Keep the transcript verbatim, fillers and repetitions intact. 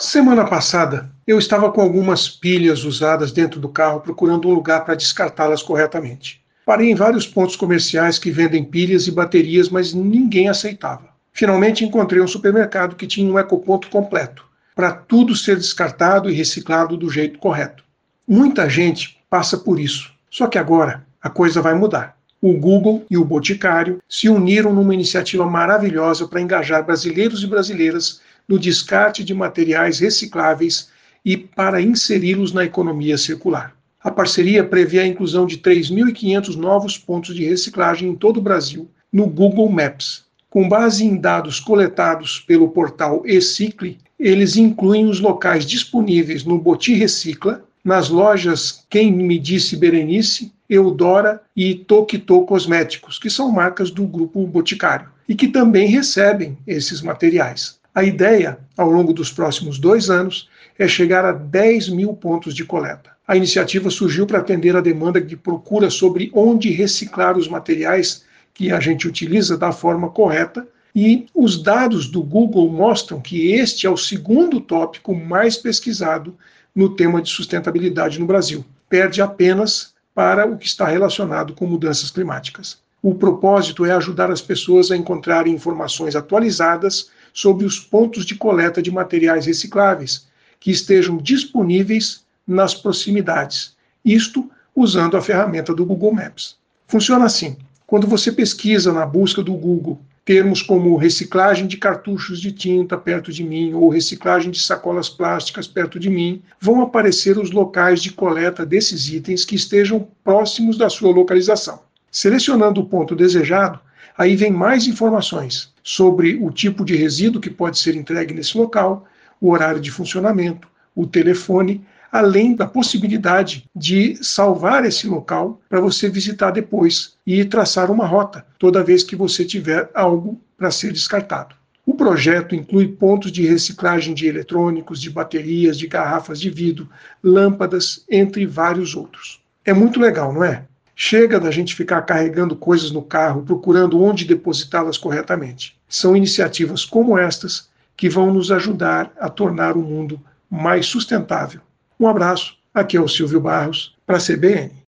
Semana passada, eu estava com algumas pilhas usadas dentro do carro procurando um lugar para descartá-las corretamente. Parei em vários pontos comerciais que vendem pilhas e baterias, mas ninguém aceitava. Finalmente encontrei um supermercado que tinha um ecoponto completo, para tudo ser descartado e reciclado do jeito correto. Muita gente passa por isso, só que agora a coisa vai mudar. O Google e o Boticário se uniram numa iniciativa maravilhosa para engajar brasileiros e brasileiras no descarte de materiais recicláveis e para inseri-los na economia circular. A parceria prevê a inclusão de três mil e quinhentos novos pontos de reciclagem em todo o Brasil no Google Maps. Com base em dados coletados pelo portal eCicle, eles incluem os locais disponíveis no Boti Recicla, nas lojas Quem Me Disse Berenice, Eudora e Tokito Cosméticos, que são marcas do grupo Boticário, e que também recebem esses materiais. A ideia, ao longo dos próximos dois anos, é chegar a dez mil pontos de coleta. A iniciativa surgiu para atender a demanda de procura sobre onde reciclar os materiais que a gente utiliza da forma correta, e os dados do Google mostram que este é o segundo tópico mais pesquisado no tema de sustentabilidade no Brasil. Perde apenas para o que está relacionado com mudanças climáticas. O propósito é ajudar as pessoas a encontrarem informações atualizadas sobre os pontos de coleta de materiais recicláveis que estejam disponíveis nas proximidades, isto usando a ferramenta do Google Maps. Funciona assim: quando você pesquisa na busca do Google termos como reciclagem de cartuchos de tinta perto de mim ou reciclagem de sacolas plásticas perto de mim, vão aparecer os locais de coleta desses itens que estejam próximos da sua localização. Selecionando o ponto desejado, aí vem mais informações sobre o tipo de resíduo que pode ser entregue nesse local, o horário de funcionamento, o telefone, além da possibilidade de salvar esse local para você visitar depois e traçar uma rota toda vez que você tiver algo para ser descartado. O projeto inclui pontos de reciclagem de eletrônicos, de baterias, de garrafas de vidro, lâmpadas, entre vários outros. É muito legal, não é? Chega da gente ficar carregando coisas no carro, procurando onde depositá-las corretamente. São iniciativas como estas que vão nos ajudar a tornar o mundo mais sustentável. Um abraço, aqui é o Silvio Barros, para a C B N.